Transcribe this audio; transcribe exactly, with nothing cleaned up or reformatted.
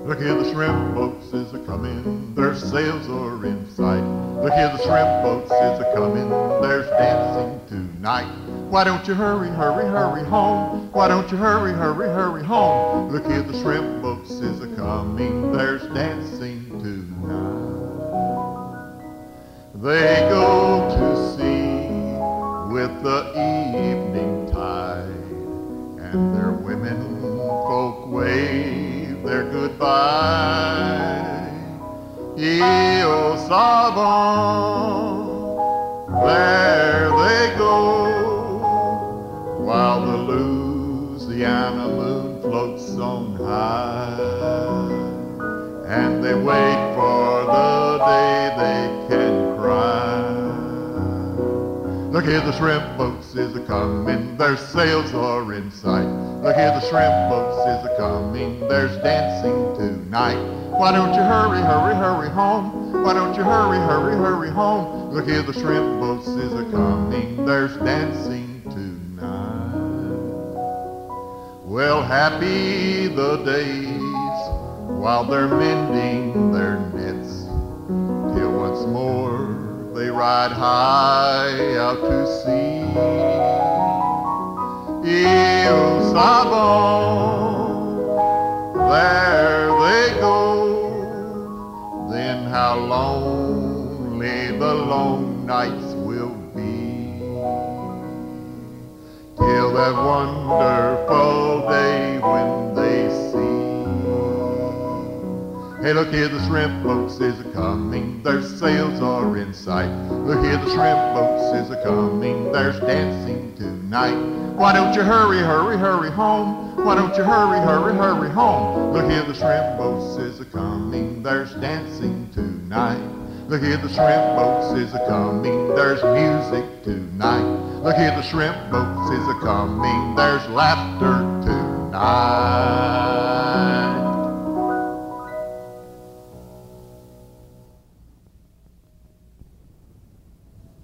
Look here, the shrimp boats is a-comin', their sails are in sight. Look here, the shrimp boats is a-comin', there's dancing tonight. Why don't you hurry, hurry, hurry home? Why don't you hurry, hurry, hurry home? Look here, the shrimp boats is a-comin', there's dancing tonight. They go to sea with the evening tide, and their women folk wave their goodbye. Io Savon, there they go, while the Louisiana moon floats on high, and they wait for the day they can cry. Look here, the shrimp boats is a-comin', their sails are in sight. Look here, the shrimp boats is a-comin', there's dancing tonight. Why don't you hurry, hurry, hurry home? Why don't you hurry, hurry, hurry home? Look here, the shrimp boats is a-comin', there's dancing tonight. Well, happy the days while they're mending their nets, till once more they ride high out to sea. Io Savon, there they go. Then how lonely the long nights will be, till that wonderful day when they see. Hey, look here, the shrimp boats is a-comin', their sails are in sight. Look here, the shrimp boats is a-comin', there's dancing tonight. Why don't you hurry, hurry, hurry home? Why don't you hurry, hurry, hurry home? Look here, the shrimp boats is a-comin', there's dancing tonight. Look here, the shrimp boats is a-comin', there's music tonight. Look here, the shrimp boats is a-comin', there's laughter tonight.